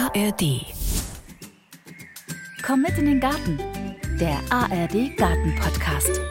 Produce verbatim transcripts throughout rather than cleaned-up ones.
R D. Komm mit in den Garten, der A R D Garten-Podcast.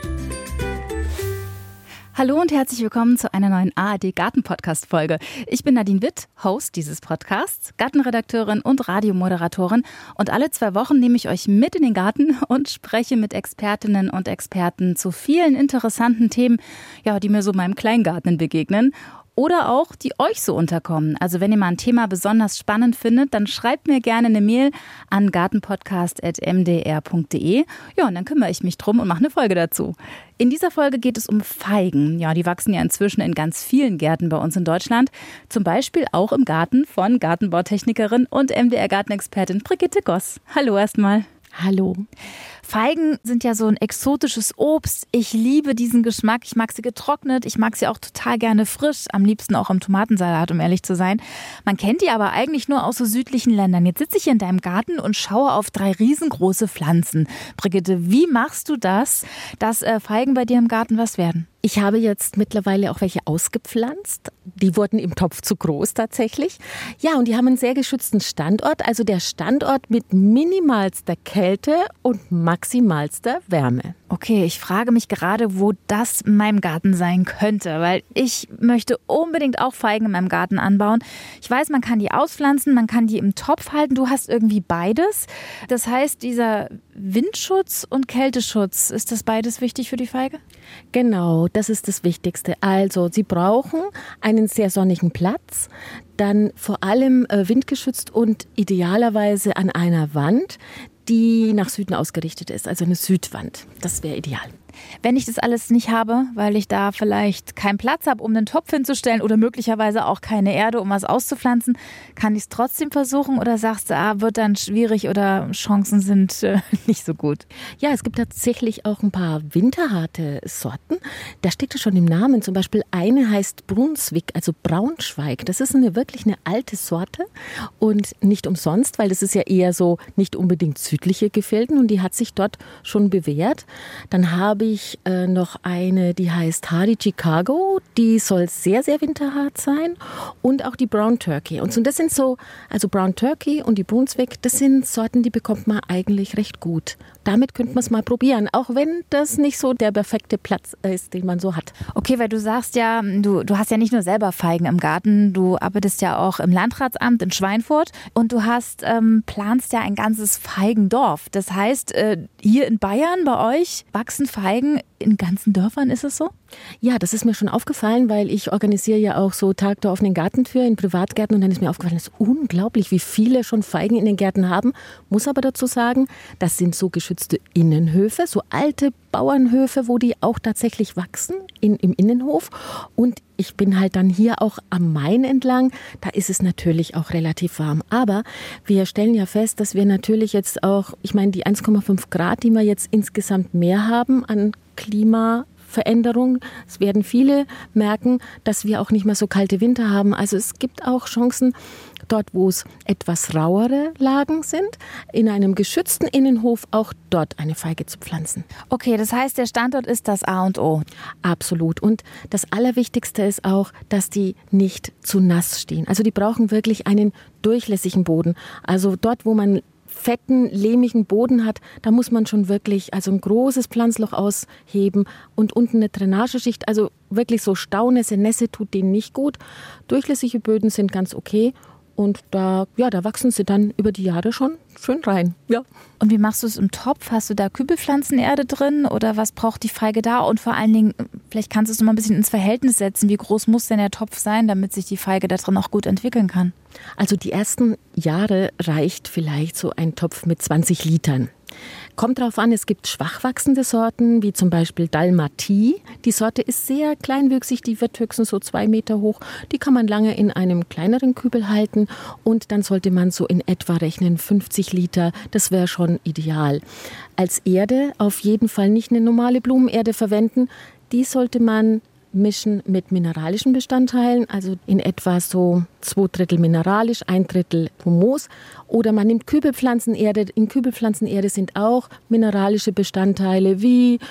Hallo und herzlich willkommen zu einer neuen A R D Garten-Podcast-Folge. Ich bin Nadine Witt, Host dieses Podcasts, Gartenredakteurin und Radiomoderatorin. Und alle zwei Wochen nehme ich euch mit in den Garten und spreche mit Expertinnen und Experten zu vielen interessanten Themen, ja, die mir so in meinem Kleingarten begegnen. Oder auch, die euch so unterkommen. Also wenn ihr mal ein Thema besonders spannend findet, dann schreibt mir gerne eine Mail an gartenpodcast at m d r punkt d e. Ja, und dann kümmere ich mich drum und mache eine Folge dazu. In dieser Folge geht es um Feigen. Ja, die wachsen ja inzwischen in ganz vielen Gärten bei uns in Deutschland. Zum Beispiel auch im Garten von Gartenbautechnikerin und M D R-Gartenexpertin Brigitte Goss. Hallo erstmal. Hallo. Feigen sind ja so ein exotisches Obst. Ich liebe diesen Geschmack. Ich mag sie getrocknet. Ich mag sie auch total gerne frisch. Am liebsten auch im Tomatensalat, um ehrlich zu sein. Man kennt die aber eigentlich nur aus so südlichen Ländern. Jetzt sitze ich hier in deinem Garten und schaue auf drei riesengroße Pflanzen. Brigitte, wie machst du das, dass äh, Feigen bei dir im Garten was werden? Ich habe jetzt mittlerweile auch welche ausgepflanzt. Die wurden im Topf zu groß tatsächlich. Ja, und die haben einen sehr geschützten Standort. Also der Standort mit minimalster Kälte und maximalster Wärme. Okay, ich frage mich gerade, wo das in meinem Garten sein könnte, weil ich möchte unbedingt auch Feigen in meinem Garten anbauen. Ich weiß, man kann die auspflanzen, man kann die im Topf halten. Du hast irgendwie beides. Das heißt, dieser Windschutz und Kälteschutz, ist das beides wichtig für die Feige? Genau, das ist das Wichtigste. Also, sie brauchen einen sehr sonnigen Platz, dann vor allem äh, windgeschützt und idealerweise an einer Wand, die nach Süden ausgerichtet ist, also eine Südwand. Das wäre ideal. Wenn ich das alles nicht habe, weil ich da vielleicht keinen Platz habe, um einen Topf hinzustellen oder möglicherweise auch keine Erde, um was auszupflanzen, kann ich es trotzdem versuchen oder sagst du, ah, wird dann schwierig oder Chancen sind äh, nicht so gut? Ja, es gibt tatsächlich auch ein paar winterharte Sorten. Da steckt es schon im Namen. Zum Beispiel eine heißt Brunswick, also Braunschweig. Das ist eine wirklich eine alte Sorte und nicht umsonst, weil das ist ja eher so nicht unbedingt südliche Gefilden und die hat sich dort schon bewährt. Dann habe ich ich äh, noch eine, die heißt Hardy Chicago. Die soll sehr, sehr winterhart sein. Und auch die Brown Turkey. Und so, das sind so, also Brown Turkey und die Brunswick, das sind Sorten, die bekommt man eigentlich recht gut. Damit könnte man es mal probieren, auch wenn das nicht so der perfekte Platz ist, den man so hat. Okay, weil du sagst ja, du, du hast ja nicht nur selber Feigen im Garten, du arbeitest ja auch im Landratsamt in Schweinfurt und du hast ähm, planst ja ein ganzes Feigendorf. Das heißt, äh, hier in Bayern bei euch wachsen Feigen in ganzen Dörfern, ist es so? Ja, das ist mir schon aufgefallen, weil ich organisiere ja auch so Tag der offenen Gartentür in Privatgärten und dann ist mir aufgefallen, es ist unglaublich, wie viele schon Feigen in den Gärten haben. Muss aber dazu sagen, das sind so geschützte Innenhöfe, so alte Bauernhöfe, wo die auch tatsächlich wachsen in, im Innenhof. Und ich bin halt dann hier auch am Main entlang, da ist es natürlich auch relativ warm. Aber wir stellen ja fest, dass wir natürlich jetzt auch, ich meine die eins Komma fünf Grad, die wir jetzt insgesamt mehr haben an Klimaveränderung. Es werden viele merken, dass wir auch nicht mehr so kalte Winter haben. Also es gibt auch Chancen, dort wo es etwas rauere Lagen sind, in einem geschützten Innenhof auch dort eine Feige zu pflanzen. Okay, das heißt, der Standort ist das A und O. Absolut. Und das Allerwichtigste ist auch, dass die nicht zu nass stehen. Also die brauchen wirklich einen durchlässigen Boden. Also dort, wo man fetten, lehmigen Boden hat, da muss man schon wirklich also ein großes Pflanzloch ausheben und unten eine Drainageschicht, also wirklich so Staunässe, Nässe tut denen nicht gut. Durchlässige Böden sind ganz okay und da, ja, da wachsen sie dann über die Jahre schon schön rein. Ja. Und wie machst du es im Topf? Hast du da Kübelpflanzenerde drin oder was braucht die Feige da? Und vor allen Dingen, vielleicht kannst du es noch mal ein bisschen ins Verhältnis setzen. Wie groß muss denn der Topf sein, damit sich die Feige da drin auch gut entwickeln kann? Also die ersten Jahre reicht vielleicht so ein Topf mit zwanzig Litern. Kommt drauf an, es gibt schwach wachsende Sorten, wie zum Beispiel Dalmatie. Die Sorte ist sehr kleinwüchsig, die wird höchstens so zwei Meter hoch. Die kann man lange in einem kleineren Kübel halten und dann sollte man so in etwa rechnen, fünfzig Liter, das wäre schon ideal. Als Erde auf jeden Fall nicht eine normale Blumenerde verwenden, die sollte man mischen mit mineralischen Bestandteilen, also in etwa so zwei Drittel mineralisch, ein Drittel Humus. Oder man nimmt Kübelpflanzenerde. In Kübelpflanzenerde sind auch mineralische Bestandteile wie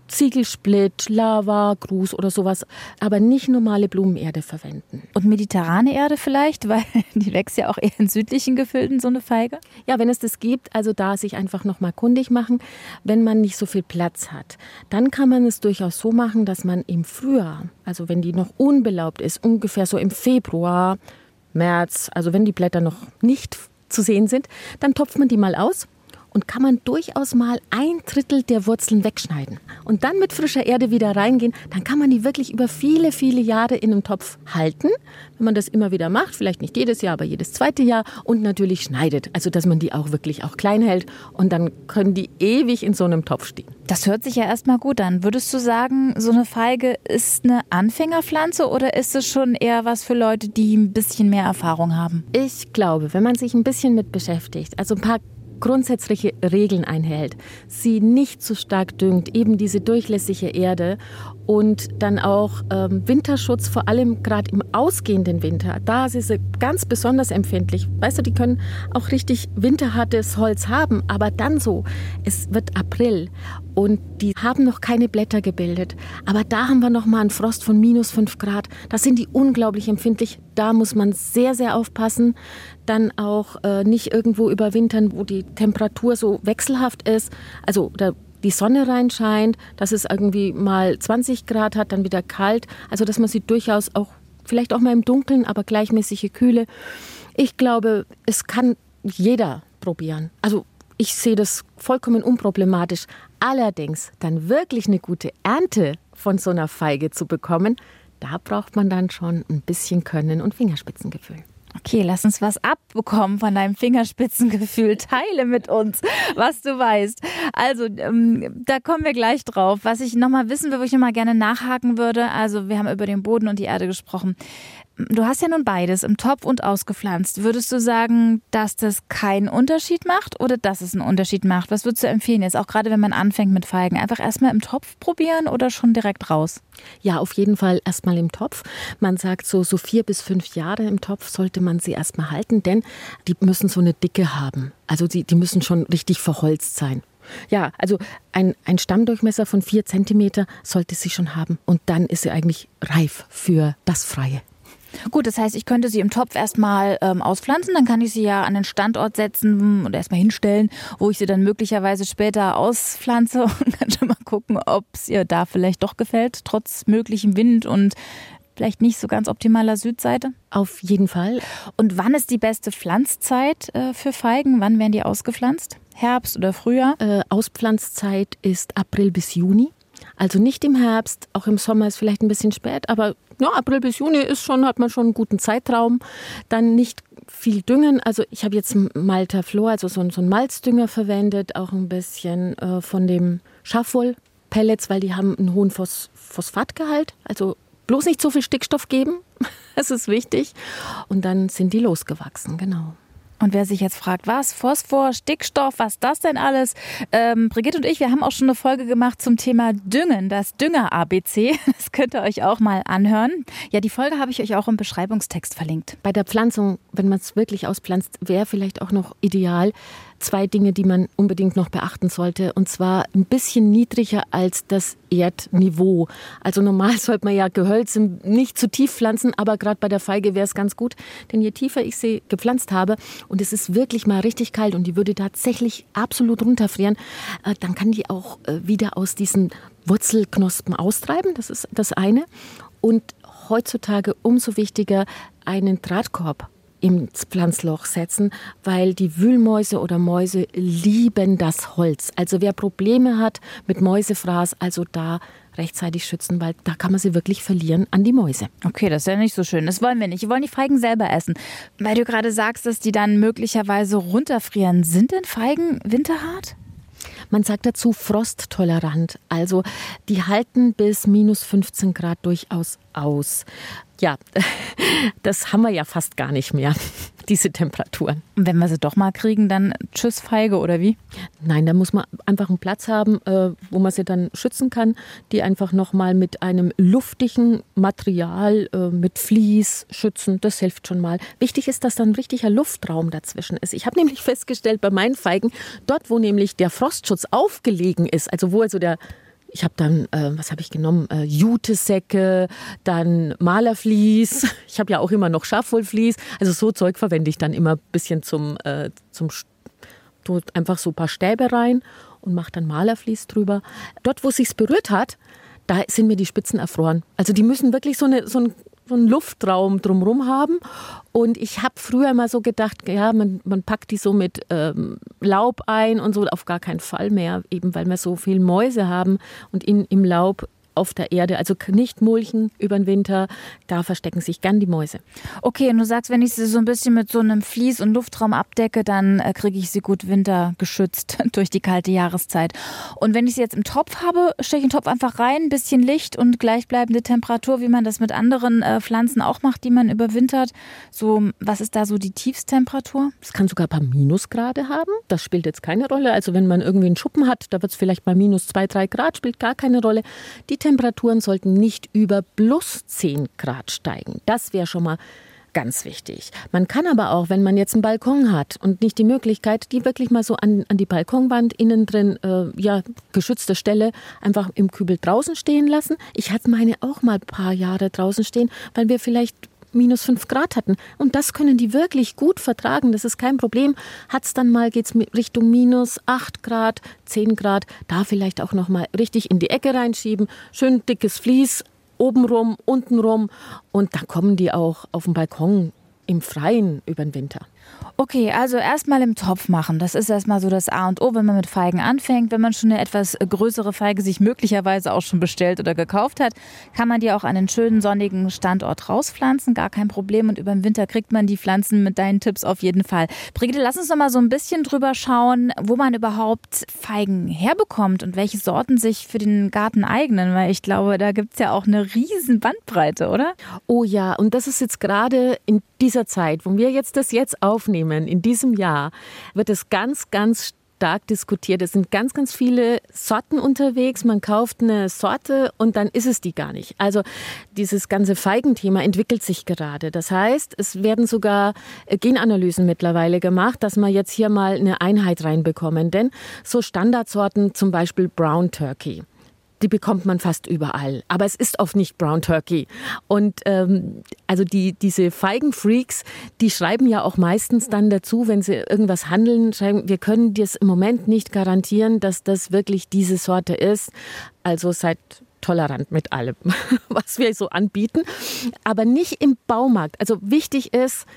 Ziegelsplitt, Lava, Grus oder sowas, aber nicht normale Blumenerde verwenden. Und mediterrane Erde vielleicht, weil die wächst ja auch eher in südlichen Gefilden, so eine Feige? Ja, wenn es das gibt, also da sich einfach nochmal kundig machen, wenn man nicht so viel Platz hat. Dann kann man es durchaus so machen, dass man im Frühjahr, also wenn die noch unbelaubt ist, ungefähr so im Februar, März, also wenn die Blätter noch nicht zu sehen sind, dann topft man die mal aus. Und kann man durchaus mal ein Drittel der Wurzeln wegschneiden. Und dann mit frischer Erde wieder reingehen, dann kann man die wirklich über viele, viele Jahre in einem Topf halten. Wenn man das immer wieder macht, vielleicht nicht jedes Jahr, aber jedes zweite Jahr. Und natürlich schneidet, also dass man die auch wirklich auch klein hält. Und dann können die ewig in so einem Topf stehen. Das hört sich ja erstmal gut an. Würdest du sagen, so eine Feige ist eine Anfängerpflanze oder ist es schon eher was für Leute, die ein bisschen mehr Erfahrung haben? Ich glaube, wenn man sich ein bisschen mit beschäftigt, also ein paar grundsätzliche Regeln einhält, sie nicht zu stark düngt, eben diese durchlässige Erde und dann auch ähm, Winterschutz, vor allem gerade im ausgehenden Winter, da ist sie ganz besonders empfindlich. Weißt du, die können auch richtig winterhartes Holz haben, aber dann so, es wird April und die haben noch keine Blätter gebildet, aber da haben wir noch mal einen Frost von minus fünf Grad, da sind die unglaublich empfindlich, da muss man sehr, sehr aufpassen, dann auch äh, nicht irgendwo überwintern, wo die Temperatur so wechselhaft ist, also da die Sonne reinscheint, dass es irgendwie mal zwanzig Grad hat, dann wieder kalt, also dass man sie durchaus auch, vielleicht auch mal im Dunkeln, aber gleichmäßige Kühle. Ich glaube, es kann jeder probieren. Also ich sehe das vollkommen unproblematisch. Allerdings dann wirklich eine gute Ernte von so einer Feige zu bekommen, da braucht man dann schon ein bisschen Können und Fingerspitzengefühl. Okay, lass uns was abbekommen von deinem Fingerspitzengefühl. Teile mit uns, was du weißt. Also, ähm, da kommen wir gleich drauf. Was ich nochmal wissen will, wo ich nochmal gerne nachhaken würde, also wir haben über den Boden und die Erde gesprochen. Du hast ja nun beides, im Topf und ausgepflanzt. Würdest du sagen, dass das keinen Unterschied macht oder dass es einen Unterschied macht? Was würdest du empfehlen jetzt, auch gerade wenn man anfängt mit Feigen? Einfach erstmal im Topf probieren oder schon direkt raus? Ja, auf jeden Fall erstmal im Topf. Man sagt so, so vier bis fünf Jahre im Topf sollte man sie erstmal halten, denn die müssen so eine Dicke haben. Also die, die müssen schon richtig verholzt sein. Ja, also ein, ein Stammdurchmesser von vier Zentimeter sollte sie schon haben. Und dann ist sie eigentlich reif für das Freie. Gut, das heißt, ich könnte sie im Topf erstmal ähm, auspflanzen, dann kann ich sie ja an den Standort setzen und erstmal hinstellen, wo ich sie dann möglicherweise später auspflanze und kann schon mal gucken, ob es ihr da vielleicht doch gefällt, trotz möglichem Wind und vielleicht nicht so ganz optimaler Südseite. Auf jeden Fall. Und wann ist die beste Pflanzzeit äh, für Feigen? Wann werden die ausgepflanzt? Herbst oder Frühjahr? Äh, Auspflanzzeit ist April bis Juni. Also nicht im Herbst, auch im Sommer ist vielleicht ein bisschen spät, aber ja, April bis Juni ist schon, hat man schon einen guten Zeitraum. Dann nicht viel düngen. Also ich habe jetzt Maltaflor, also so, so einen Malzdünger verwendet, auch ein bisschen äh, von dem Schafwoll-Pellets, weil die haben einen hohen Phos- Phosphatgehalt. Also bloß nicht so viel Stickstoff geben, das ist wichtig. Und dann sind die losgewachsen, genau. Und wer sich jetzt fragt, was, Phosphor, Stickstoff, was das denn alles? Ähm, Brigitte und ich, wir haben auch schon eine Folge gemacht zum Thema Düngen, das Dünger-A B C. Das könnt ihr euch auch mal anhören. Ja, die Folge habe ich euch auch im Beschreibungstext verlinkt. Bei der Pflanzung, wenn man es wirklich auspflanzt, wäre vielleicht auch noch ideal, zwei Dinge, die man unbedingt noch beachten sollte. Und zwar ein bisschen niedriger als das Erdniveau. Also normal sollte man ja Gehölze nicht zu tief pflanzen, aber gerade bei der Feige wäre es ganz gut. Denn je tiefer ich sie gepflanzt habe und es ist wirklich mal richtig kalt und die würde tatsächlich absolut runterfrieren, dann kann die auch wieder aus diesen Wurzelknospen austreiben. Das ist das eine. Und heutzutage umso wichtiger, einen Drahtkorb ins Pflanzloch setzen, weil die Wühlmäuse oder Mäuse lieben das Holz. Also wer Probleme hat mit Mäusefraß, also da rechtzeitig schützen, weil da kann man sie wirklich verlieren an die Mäuse. Okay, das ist ja nicht so schön. Das wollen wir nicht. Wir wollen die Feigen selber essen. Weil du gerade sagst, dass die dann möglicherweise runterfrieren. Sind denn Feigen winterhart? Man sagt dazu frosttolerant. Also die halten bis minus fünfzehn Grad durchaus aus. Ja, das haben wir ja fast gar nicht mehr, diese Temperaturen. Und wenn wir sie doch mal kriegen, dann tschüss Feige oder wie? Nein, da muss man einfach einen Platz haben, wo man sie dann schützen kann, die einfach nochmal mit einem luftigen Material, mit Vlies schützen. Das hilft schon mal. Wichtig ist, dass da ein richtiger Luftraum dazwischen ist. Ich habe nämlich festgestellt bei meinen Feigen, dort wo nämlich der Frostschutz aufgelegen ist, also wo also der ich habe dann, äh, was habe ich genommen, äh, Jutesäcke, dann Malervlies, ich habe ja auch immer noch Schafwollvlies, also so Zeug verwende ich dann immer ein bisschen zum, äh, zum tue einfach so ein paar Stäbe rein und mache dann Malervlies drüber. Dort, wo es sich berührt hat, da sind mir die Spitzen erfroren. Also die müssen wirklich so, eine, so, ein, so einen Luftraum drumherum haben. Und ich habe früher immer so gedacht, ja, man, man packt die so mit ähm, Laub ein und so, auf gar keinen Fall mehr, eben weil wir so viel Mäuse haben und in, im Laub auf der Erde, also nicht mulchen über den Winter, da verstecken sich gern die Mäuse. Okay, und du sagst, wenn ich sie so ein bisschen mit so einem Vlies- und Luftraum abdecke, dann äh, kriege ich sie gut wintergeschützt durch die kalte Jahreszeit. Und wenn ich sie jetzt im Topf habe, stecke ich den Topf einfach rein, ein bisschen Licht und gleichbleibende Temperatur, wie man das mit anderen äh, Pflanzen auch macht, die man überwintert. So, was ist da so die Tiefsttemperatur? Es kann sogar ein paar Minusgrade haben. Das spielt jetzt keine Rolle. Also wenn man irgendwie einen Schuppen hat, da wird es vielleicht mal minus zwei, drei Grad, spielt gar keine Rolle. Die Temperaturen sollten nicht über plus zehn Grad steigen. Das wäre schon mal ganz wichtig. Man kann aber auch, wenn man jetzt einen Balkon hat und nicht die Möglichkeit, die wirklich mal so an, an die Balkonwand innen drin, äh, ja, geschützte Stelle, einfach im Kübel draußen stehen lassen. Ich hatte meine auch mal ein paar Jahre draußen stehen, weil wir vielleicht minus fünf Grad hatten. Und das können die wirklich gut vertragen. Das ist kein Problem. Hat's dann mal, geht's Richtung minus acht Grad, zehn Grad. Da vielleicht auch noch mal richtig in die Ecke reinschieben. Schön dickes Vlies, obenrum, untenrum. Und dann kommen die auch auf dem Balkon im Freien über den Winter. Okay, also erstmal im Topf machen. Das ist erstmal so das A und O, wenn man mit Feigen anfängt. Wenn man schon eine etwas größere Feige sich möglicherweise auch schon bestellt oder gekauft hat, kann man die auch an einen schönen sonnigen Standort rauspflanzen. Gar kein Problem. Und über den Winter kriegt man die Pflanzen mit deinen Tipps auf jeden Fall. Brigitte, lass uns noch mal so ein bisschen drüber schauen, wo man überhaupt Feigen herbekommt und welche Sorten sich für den Garten eignen. Weil ich glaube, da gibt es ja auch eine riesen Bandbreite, oder? Oh ja, und das ist jetzt gerade in dieser Zeit, wo wir jetzt das jetzt aufnehmen, in diesem Jahr, wird es ganz, ganz stark diskutiert. Es sind ganz, ganz viele Sorten unterwegs. Man kauft eine Sorte und dann ist es die gar nicht. Also dieses ganze Feigenthema entwickelt sich gerade. Das heißt, es werden sogar Genanalysen mittlerweile gemacht, dass wir jetzt hier mal eine Einheit reinbekommen. Denn so Standardsorten, zum Beispiel Brown Turkey, die bekommt man fast überall. Aber es ist oft nicht Brown Turkey. Und ähm, also die, diese Feigenfreaks, die schreiben ja auch meistens dann dazu, wenn sie irgendwas handeln, schreiben, wir können dir es im Moment nicht garantieren, dass das wirklich diese Sorte ist. Also seid tolerant mit allem, was wir so anbieten. Aber nicht im Baumarkt. Also wichtig ist,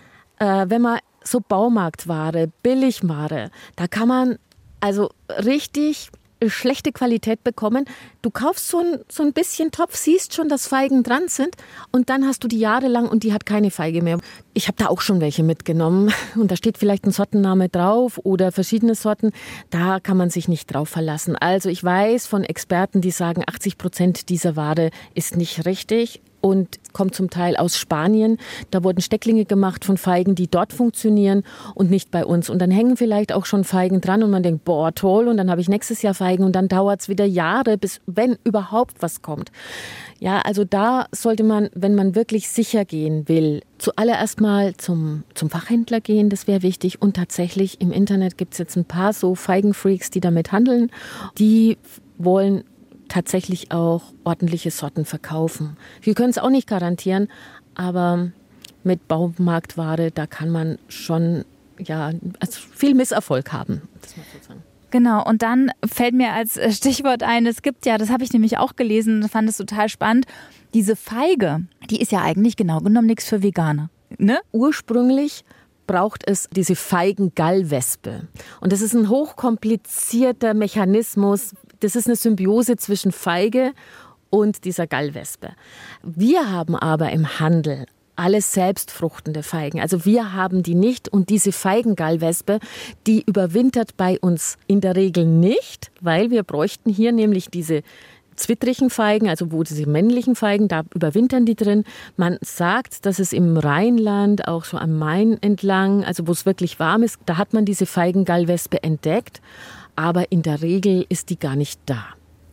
äh, wenn man so Baumarktware, Billigware, da kann man also richtig schlechte Qualität bekommen. Du kaufst so ein, so ein bisschen Topf, siehst schon, dass Feigen dran sind und dann hast du die jahrelang und die hat keine Feige mehr. Ich habe da auch schon welche mitgenommen und da steht vielleicht ein Sortenname drauf oder verschiedene Sorten. Da kann man sich nicht drauf verlassen. Also ich weiß von Experten, die sagen, achtzig Prozent dieser Ware ist nicht richtig und kommt zum Teil aus Spanien. Da wurden Stecklinge gemacht von Feigen, die dort funktionieren und nicht bei uns. Und dann hängen vielleicht auch schon Feigen dran und man denkt, boah, toll, und dann habe ich nächstes Jahr Feigen und dann dauert es wieder Jahre, bis wenn überhaupt was kommt. Ja, also da sollte man, wenn man wirklich sicher gehen will, zuallererst mal zum, zum Fachhändler gehen, das wäre wichtig. Und tatsächlich im Internet gibt es jetzt ein paar so Feigenfreaks, die damit handeln. Die wollen tatsächlich auch ordentliche Sorten verkaufen. Wir können es auch nicht garantieren, aber mit Baumarktware, da kann man schon ja, also viel Misserfolg haben. Das muss man sagen. Genau, und dann fällt mir als Stichwort ein, es gibt ja, das habe ich nämlich auch gelesen, fand es total spannend, diese Feige, die ist ja eigentlich genau genommen nichts für Veganer. Ne? Ursprünglich braucht es diese Feigengallwespe. Und das ist ein hochkomplizierter Mechanismus. Das ist eine Symbiose zwischen Feige und dieser Gallwespe. Wir haben aber im Handel alles selbstfruchtende Feigen. Also wir haben die nicht und diese Feigengallwespe, die überwintert bei uns in der Regel nicht, weil wir bräuchten hier nämlich diese zwittrigen Feigen, also wo diese männlichen Feigen, da überwintern die drin. Man sagt, dass es im Rheinland, auch so am Main entlang, also wo es wirklich warm ist, da hat man diese Feigengallwespe entdeckt. Aber in der Regel ist die gar nicht da.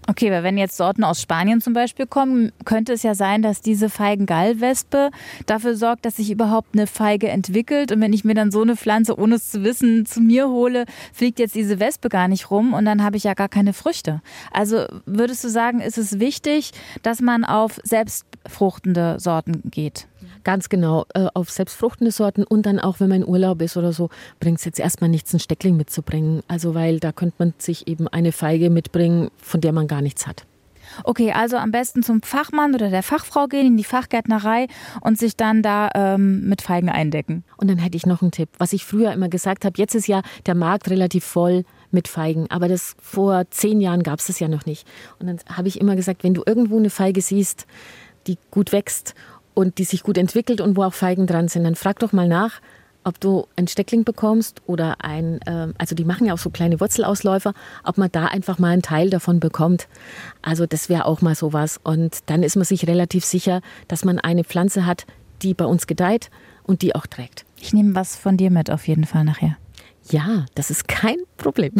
Okay, weil wenn jetzt Sorten aus Spanien zum Beispiel kommen, könnte es ja sein, dass diese Feigengallwespe dafür sorgt, dass sich überhaupt eine Feige entwickelt. Und wenn ich mir dann so eine Pflanze, ohne es zu wissen, zu mir hole, fliegt jetzt diese Wespe gar nicht rum und dann habe ich ja gar keine Früchte. Also würdest du sagen, ist es wichtig, dass man auf selbstfruchtende Sorten geht? Ganz genau, äh, auf selbstfruchtende Sorten und dann auch, wenn man in Urlaub ist oder so, bringt es jetzt erstmal nichts, einen Steckling mitzubringen. Also weil da könnte man sich eben eine Feige mitbringen, von der man gar nichts hat. Okay, also am besten zum Fachmann oder der Fachfrau gehen, in die Fachgärtnerei und sich dann da ähm, mit Feigen eindecken. Und dann hätte ich noch einen Tipp, was ich früher immer gesagt habe, jetzt ist ja der Markt relativ voll mit Feigen, aber das vor zehn Jahren gab es das ja noch nicht. Und dann habe ich immer gesagt, wenn du irgendwo eine Feige siehst, die gut wächst und die sich gut entwickelt und wo auch Feigen dran sind, dann frag doch mal nach, ob du ein Steckling bekommst oder ein, äh, also die machen ja auch so kleine Wurzelausläufer, ob man da einfach mal einen Teil davon bekommt. Also das wäre auch mal sowas. Und dann ist man sich relativ sicher, dass man eine Pflanze hat, die bei uns gedeiht und die auch trägt. Ich nehme was von dir mit auf jeden Fall nachher. Ja, das ist kein Problem.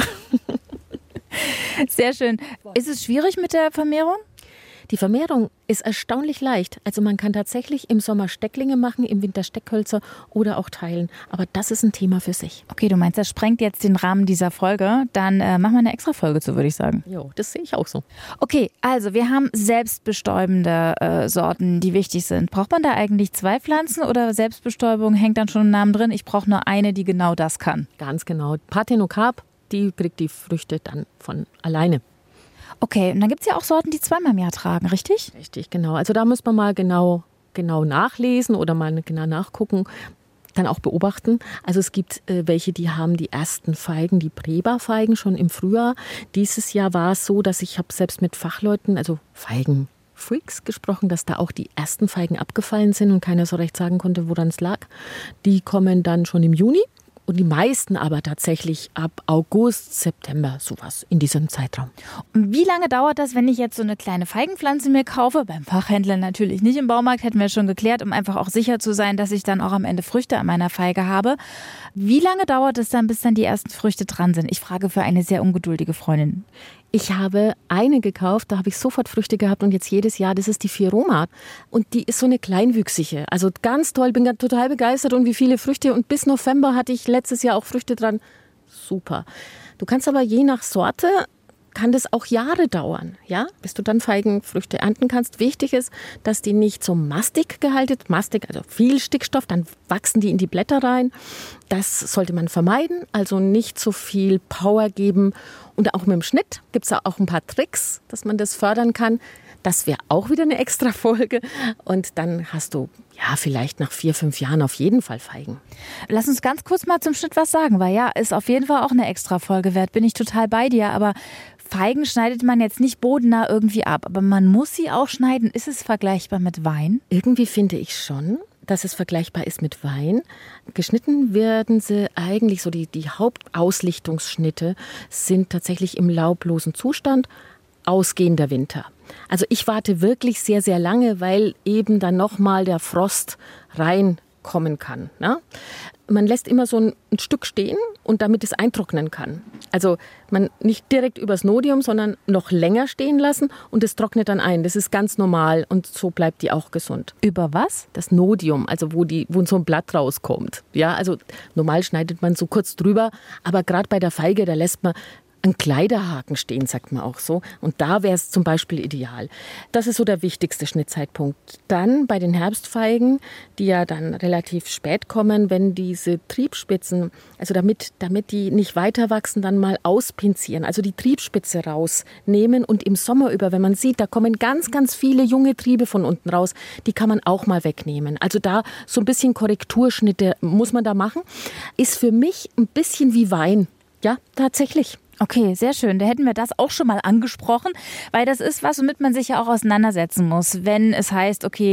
Sehr schön. Ist es schwierig mit der Vermehrung? Die Vermehrung ist erstaunlich leicht. Also man kann tatsächlich im Sommer Stecklinge machen, im Winter Steckhölzer oder auch teilen. Aber das ist ein Thema für sich. Okay, du meinst, das sprengt jetzt den Rahmen dieser Folge. Dann äh, machen wir eine extra Folge zu, würde ich sagen. Jo, das sehe ich auch so. Okay, also wir haben selbstbestäubende äh, Sorten, die wichtig sind. Braucht man da eigentlich zwei Pflanzen oder Selbstbestäubung hängt dann schon im Namen drin? Ich brauche nur eine, die genau das kann. Ganz genau. Parthenocarp, die kriegt die Früchte dann von alleine. Okay, und dann gibt es ja auch Sorten, die zweimal im Jahr tragen, richtig? Richtig, genau. Also da muss man mal genau, genau nachlesen oder mal genau nachgucken, dann auch beobachten. Also es gibt äh, welche, die haben die ersten Feigen, die Preba-Feigen schon im Frühjahr. Dieses Jahr war es so, dass ich habe selbst mit Fachleuten, also Feigenfreaks gesprochen, dass da auch die ersten Feigen abgefallen sind und keiner so recht sagen konnte, woran es lag. Die kommen dann schon im Juni. Und die meisten aber tatsächlich ab August, September, sowas in diesem Zeitraum. Und wie lange dauert das, wenn ich jetzt so eine kleine Feigenpflanze mir kaufe? Beim Fachhändler natürlich nicht, im Baumarkt hätten wir schon geklärt, um einfach auch sicher zu sein, dass ich dann auch am Ende Früchte an meiner Feige habe. Wie lange dauert es dann, bis dann die ersten Früchte dran sind? Ich frage für eine sehr ungeduldige Freundin. Ich habe eine gekauft, da habe ich sofort Früchte gehabt und jetzt jedes Jahr, das ist die Firoma. Und die ist so eine kleinwüchsige, also ganz toll, bin total begeistert und wie viele Früchte. Und bis November hatte ich letztes Jahr auch Früchte dran. Super. Du kannst aber je nach Sorte, kann das auch Jahre dauern, ja, bis du dann Feigenfrüchte ernten kannst. Wichtig ist, dass die nicht so mastig gehalten, mastig, also viel Stickstoff, dann wachsen die in die Blätter rein. Das sollte man vermeiden, also nicht so viel Power geben. Und auch mit dem Schnitt gibt es auch ein paar Tricks, dass man das fördern kann. Das wäre auch wieder eine extra Folge. Und dann hast du, ja, vielleicht nach vier, fünf Jahren auf jeden Fall Feigen. Lass uns ganz kurz mal zum Schnitt was sagen, weil ja, ist auf jeden Fall auch eine extra Folge wert. Bin ich total bei dir, aber Feigen schneidet man jetzt nicht bodennah irgendwie ab, aber man muss sie auch schneiden. Ist es vergleichbar mit Wein? Irgendwie finde ich schon, dass es vergleichbar ist mit Wein. Geschnitten werden sie eigentlich, so die, die Hauptauslichtungsschnitte sind tatsächlich im laublosen Zustand, ausgehender Winter. Also ich warte wirklich sehr, sehr lange, weil eben dann nochmal der Frost reinkommen kann. Ne? Man lässt immer so ein, ein Stück stehen und damit es eintrocknen kann. Also man nicht direkt übers Nodium, sondern noch länger stehen lassen und es trocknet dann ein. Das ist ganz normal und so bleibt die auch gesund. Über was? Das Nodium, also wo, die, wo so ein Blatt rauskommt. Ja, also normal schneidet man so kurz drüber, aber gerade bei der Feige, da lässt man einen Kleiderhaken stehen, sagt man auch so. Und da wäre es zum Beispiel ideal. Das ist so der wichtigste Schnittzeitpunkt. Dann bei den Herbstfeigen, die ja dann relativ spät kommen, wenn diese Triebspitzen, also damit, damit die nicht weiter wachsen, dann mal auspinzieren, also die Triebspitze rausnehmen und im Sommer über, wenn man sieht, da kommen ganz, ganz viele junge Triebe von unten raus, die kann man auch mal wegnehmen. Also da so ein bisschen Korrekturschnitte muss man da machen. Ist für mich ein bisschen wie Wein. Ja, tatsächlich. Okay, sehr schön. Da hätten wir das auch schon mal angesprochen, weil das ist was, womit man sich ja auch auseinandersetzen muss. Wenn es heißt, okay,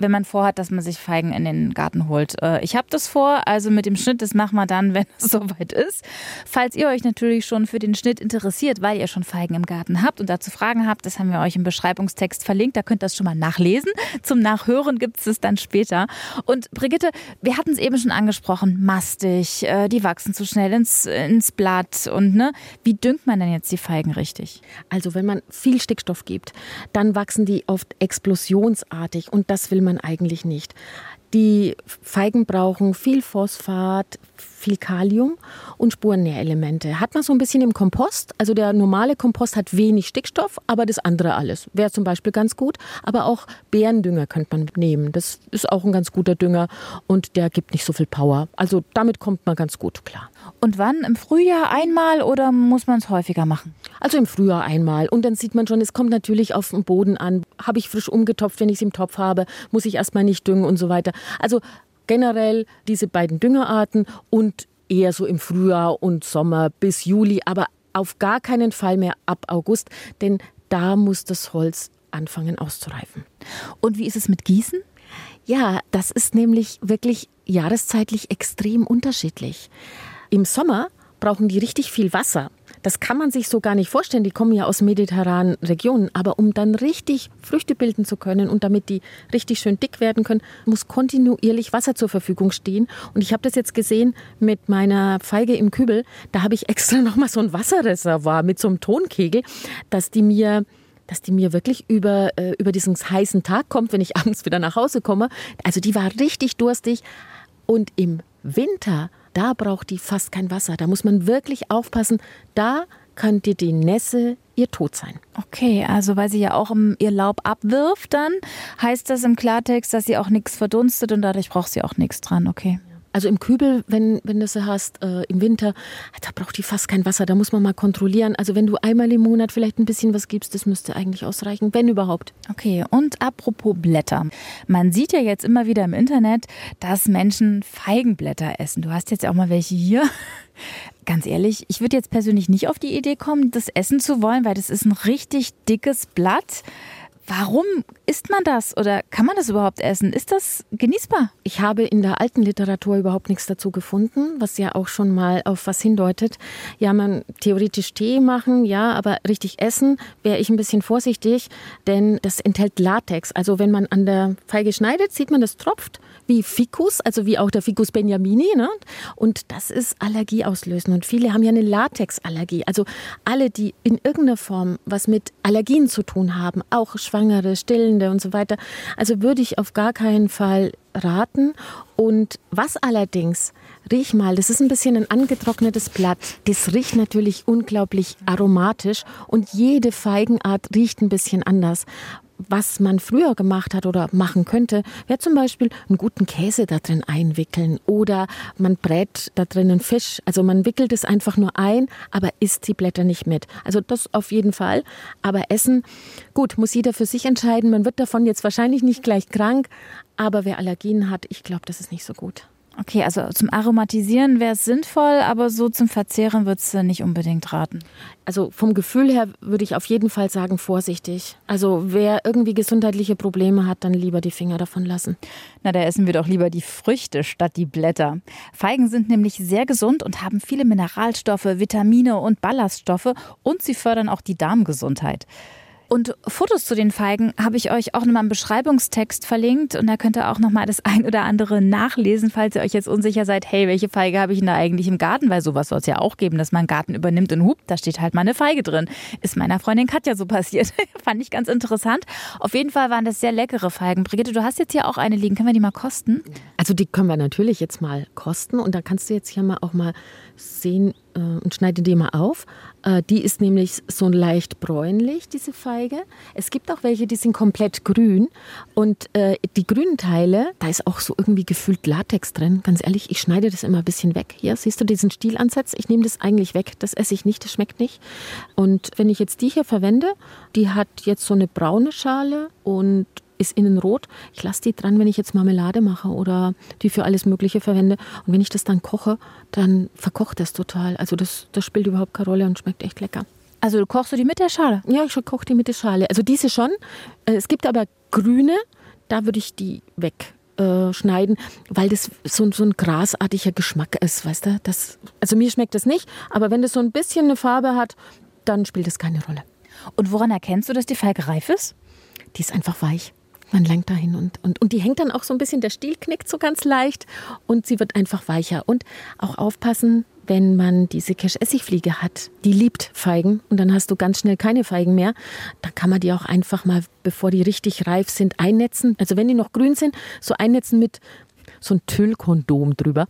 wenn man vorhat, dass man sich Feigen in den Garten holt. Ich habe das vor, also mit dem Schnitt, das machen wir dann, wenn es soweit ist. Falls ihr euch natürlich schon für den Schnitt interessiert, weil ihr schon Feigen im Garten habt und dazu Fragen habt, das haben wir euch im Beschreibungstext verlinkt, da könnt ihr das schon mal nachlesen. Zum Nachhören gibt es es dann später. Und Brigitte, wir hatten es eben schon angesprochen, mastig, die wachsen zu schnell ins, ins Blatt und ne, wie düngt man denn jetzt die Feigen richtig? Also wenn man viel Stickstoff gibt, dann wachsen die oft explosionsartig und das will man eigentlich nicht. Die Feigen brauchen viel Phosphat, viel Kalium und Spurennährelemente. Hat man so ein bisschen im Kompost, also der normale Kompost hat wenig Stickstoff, aber das andere alles. Wäre zum Beispiel ganz gut, aber auch Beerendünger könnte man nehmen. Das ist auch ein ganz guter Dünger und der gibt nicht so viel Power. Also damit kommt man ganz gut klar. Und wann? Im Frühjahr einmal oder muss man es häufiger machen? Also im Frühjahr einmal und dann sieht man schon, es kommt natürlich auf den Boden an. Habe ich frisch umgetopft, wenn ich es im Topf habe, muss ich erstmal nicht düngen und so weiter. Also generell diese beiden Düngerarten und eher so im Frühjahr und Sommer bis Juli, aber auf gar keinen Fall mehr ab August, denn da muss das Holz anfangen auszureifen. Und wie ist es mit Gießen? Ja, das ist nämlich wirklich jahreszeitlich extrem unterschiedlich. Im Sommer brauchen die richtig viel Wasser. Das kann man sich so gar nicht vorstellen. Die kommen ja aus mediterranen Regionen. Aber um dann richtig Früchte bilden zu können und damit die richtig schön dick werden können, muss kontinuierlich Wasser zur Verfügung stehen. Und ich habe das jetzt gesehen mit meiner Feige im Kübel. Da habe ich extra nochmal so ein Wasserreservoir mit so einem Tonkegel, dass die mir... dass die mir wirklich über, äh, über diesen heißen Tag kommt, wenn ich abends wieder nach Hause komme. Also die war richtig durstig. Und im Winter, da braucht die fast kein Wasser. Da muss man wirklich aufpassen. Da könnte die Nässe ihr Tod sein. Okay, also weil sie ja auch ihr Laub abwirft dann, heißt das im Klartext, dass sie auch nichts verdunstet und dadurch braucht sie auch nichts dran, okay. Also im Kübel, wenn, wenn du sie hast, äh, im Winter, da braucht die fast kein Wasser, da muss man mal kontrollieren. Also wenn du einmal im Monat vielleicht ein bisschen was gibst, das müsste eigentlich ausreichen, wenn überhaupt. Okay, und apropos Blätter. Man sieht ja jetzt immer wieder im Internet, dass Menschen Feigenblätter essen. Du hast jetzt auch mal welche hier. Ganz ehrlich, ich würde jetzt persönlich nicht auf die Idee kommen, das essen zu wollen, weil das ist ein richtig dickes Blatt. Warum isst man das oder kann man das überhaupt essen? Ist das genießbar? Ich habe in der alten Literatur überhaupt nichts dazu gefunden, was ja auch schon mal auf was hindeutet. Ja, man theoretisch Tee machen, ja, aber richtig essen wäre ich ein bisschen vorsichtig, denn das enthält Latex. Also wenn man an der Feige schneidet, sieht man, das tropft wie Ficus, also wie auch der Ficus benjamini, ne? Und das ist allergieauslösend und viele haben ja eine Latexallergie. Also alle, die in irgendeiner Form was mit Allergien zu tun haben, auch Schwangere, Stillende und so weiter. Also würde ich auf gar keinen Fall raten. Und was allerdings, riech mal, das ist ein bisschen ein angetrocknetes Blatt. Das riecht natürlich unglaublich aromatisch und jede Feigenart riecht ein bisschen anders. Was man früher gemacht hat oder machen könnte, wäre zum Beispiel einen guten Käse da drin einwickeln oder man brät da drin einen Fisch. Also man wickelt es einfach nur ein, aber isst die Blätter nicht mit. Also das auf jeden Fall. Aber Essen, gut, muss jeder für sich entscheiden. Man wird davon jetzt wahrscheinlich nicht gleich krank, aber wer Allergien hat, ich glaube, das ist nicht so gut. Okay, also zum Aromatisieren wäre es sinnvoll, aber so zum Verzehren würdest du nicht unbedingt raten. Also vom Gefühl her würde ich auf jeden Fall sagen, vorsichtig. Also wer irgendwie gesundheitliche Probleme hat, dann lieber die Finger davon lassen. Na, da essen wir doch lieber die Früchte statt die Blätter. Feigen sind nämlich sehr gesund und haben viele Mineralstoffe, Vitamine und Ballaststoffe und sie fördern auch die Darmgesundheit. Und Fotos zu den Feigen habe ich euch auch nochmal im Beschreibungstext verlinkt und da könnt ihr auch nochmal das ein oder andere nachlesen, falls ihr euch jetzt unsicher seid, hey, welche Feige habe ich denn da eigentlich im Garten? Weil sowas soll es ja auch geben, dass man einen Garten übernimmt und hupt, da steht halt mal eine Feige drin. Ist meiner Freundin Katja so passiert. Fand ich ganz interessant. Auf jeden Fall waren das sehr leckere Feigen. Brigitte, du hast jetzt hier auch eine liegen. Können wir die mal kosten? Also die können wir natürlich jetzt mal kosten und da kannst du jetzt hier mal auch mal sehen äh, und schneide die mal auf. Äh, die ist nämlich so leicht bräunlich, diese Feige. Es gibt auch welche, die sind komplett grün und äh, die grünen Teile, da ist auch so irgendwie gefüllt Latex drin. Ganz ehrlich, ich schneide das immer ein bisschen weg. Hier siehst du diesen Stielansatz? Ich nehme das eigentlich weg. Das esse ich nicht, das schmeckt nicht. Und wenn ich jetzt die hier verwende, die hat jetzt so eine braune Schale und ist innen rot. Ich lasse die dran, wenn ich jetzt Marmelade mache oder die für alles Mögliche verwende. Und wenn ich das dann koche, dann verkocht das total. Also das, das spielt überhaupt keine Rolle und schmeckt echt lecker. Also du kochst du die mit der Schale? Ja, ich koche die mit der Schale. Also diese schon. Es gibt aber grüne, da würde ich die wegschneiden, weil das so, so ein grasartiger Geschmack ist, weißt du? Das, also mir schmeckt das nicht, aber wenn das so ein bisschen eine Farbe hat, dann spielt das keine Rolle. Und woran erkennst du, dass die Feige reif ist? Die ist einfach weich. Man langt dahin und, und, und die hängt dann auch so ein bisschen, der Stiel knickt so ganz leicht und sie wird einfach weicher. Und auch aufpassen, wenn man diese Kirschessigfliege hat, die liebt Feigen und dann hast du ganz schnell keine Feigen mehr. Dann kann man die auch einfach mal, bevor die richtig reif sind, einnetzen. Also wenn die noch grün sind, so einnetzen mit so ein Tüllkondom drüber.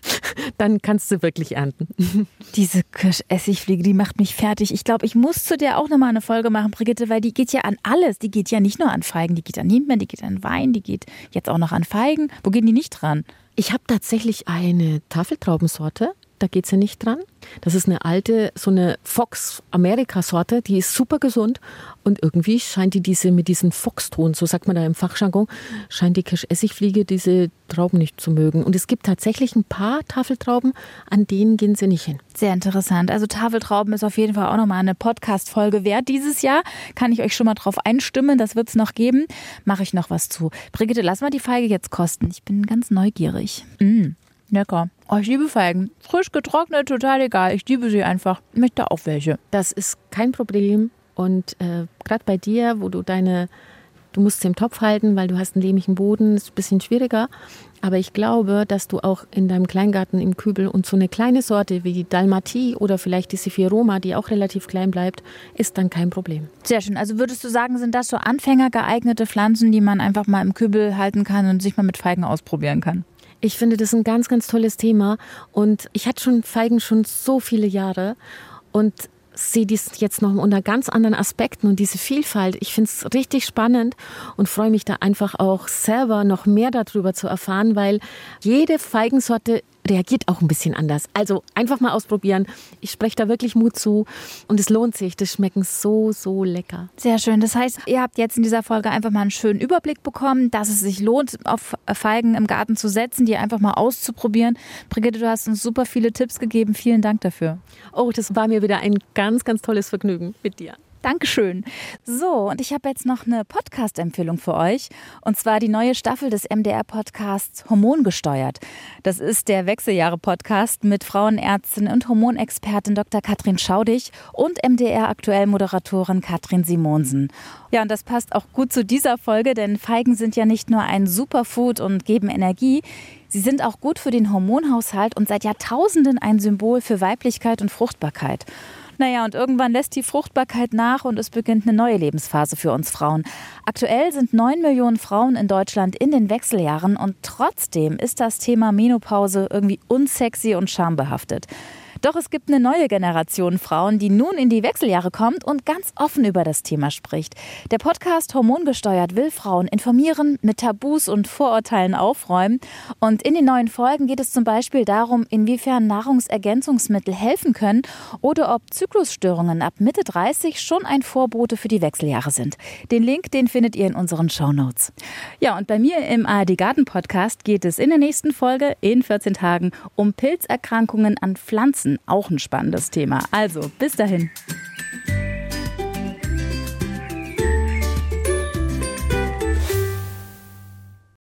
Dann kannst du wirklich ernten. Diese Kirschessigfliege, die macht mich fertig. Ich glaube, ich muss zu der auch nochmal eine Folge machen, Brigitte, weil die geht ja an alles. Die geht ja nicht nur an Feigen, die geht an Himbeeren, die geht an Wein, die geht jetzt auch noch an Feigen. Wo gehen die nicht dran? Ich habe tatsächlich eine Tafeltraubensorte. Da geht sie nicht dran. Das ist eine alte, so eine Fox-Amerika-Sorte, die ist super gesund und irgendwie scheint die diese mit diesem Foxton, so sagt man da im Fachjargon, scheint die Kirschessigfliege diese Trauben nicht zu mögen. Und es gibt tatsächlich ein paar Tafeltrauben, an denen gehen sie nicht hin. Sehr interessant. Also Tafeltrauben ist auf jeden Fall auch nochmal eine Podcast-Folge wert. Dieses Jahr kann ich euch schon mal drauf einstimmen, das wird es noch geben. Mache ich noch was zu. Brigitte, lass mal die Feige jetzt kosten. Ich bin ganz neugierig. Mm. Lecker. Oh, ich liebe Feigen. Frisch getrocknet, total egal. Ich liebe sie einfach. Ich möchte auch welche. Das ist kein Problem. Und äh, gerade bei dir, wo du deine, du musst sie im Topf halten, weil du hast einen lehmigen Boden, ist ein bisschen schwieriger. Aber ich glaube, dass du auch in deinem Kleingarten im Kübel und so eine kleine Sorte wie die Dalmatie oder vielleicht die Sephiroma, die auch relativ klein bleibt, ist dann kein Problem. Sehr schön. Also würdest du sagen, sind das so anfängergeeignete Pflanzen, die man einfach mal im Kübel halten kann und sich mal mit Feigen ausprobieren kann? Ich finde das ein ganz, ganz tolles Thema und ich hatte schon Feigen schon so viele Jahre und sehe dies jetzt noch unter ganz anderen Aspekten und diese Vielfalt. Ich finde es richtig spannend und freue mich da einfach auch selber noch mehr darüber zu erfahren, weil jede Feigensorte reagiert auch ein bisschen anders. Also einfach mal ausprobieren. Ich spreche da wirklich Mut zu und es lohnt sich. Das schmecken so, so lecker. Sehr schön. Das heißt, ihr habt jetzt in dieser Folge einfach mal einen schönen Überblick bekommen, dass es sich lohnt, auf Feigen im Garten zu setzen, die einfach mal auszuprobieren. Brigitte, du hast uns super viele Tipps gegeben. Vielen Dank dafür. Oh, das war mir wieder ein ganz, ganz tolles Vergnügen mit dir. Dankeschön. So, und ich habe jetzt noch eine Podcast-Empfehlung für euch. Und zwar die neue Staffel des M D R-Podcasts Hormongesteuert. Das ist der Wechseljahre-Podcast mit Frauenärztin und Hormonexpertin Doktor Katrin Schaudig und M D R-Aktuell-Moderatorin Katrin Simonsen. Ja, und das passt auch gut zu dieser Folge, denn Feigen sind ja nicht nur ein Superfood und geben Energie. Sie sind auch gut für den Hormonhaushalt und seit Jahrtausenden ein Symbol für Weiblichkeit und Fruchtbarkeit. Naja, und irgendwann lässt die Fruchtbarkeit nach und es beginnt eine neue Lebensphase für uns Frauen. Aktuell sind neun Millionen Frauen in Deutschland in den Wechseljahren und trotzdem ist das Thema Menopause irgendwie unsexy und schambehaftet. Doch es gibt eine neue Generation Frauen, die nun in die Wechseljahre kommt und ganz offen über das Thema spricht. Der Podcast Hormongesteuert will Frauen informieren, mit Tabus und Vorurteilen aufräumen. Und in den neuen Folgen geht es zum Beispiel darum, inwiefern Nahrungsergänzungsmittel helfen können oder ob Zyklusstörungen ab Mitte dreißig schon ein Vorbote für die Wechseljahre sind. Den Link, den findet ihr in unseren Shownotes. Ja, und bei mir im A R D Garten Podcast geht es in der nächsten Folge in vierzehn Tagen um Pilzerkrankungen an Pflanzen. Auch ein spannendes Thema. Also, bis dahin.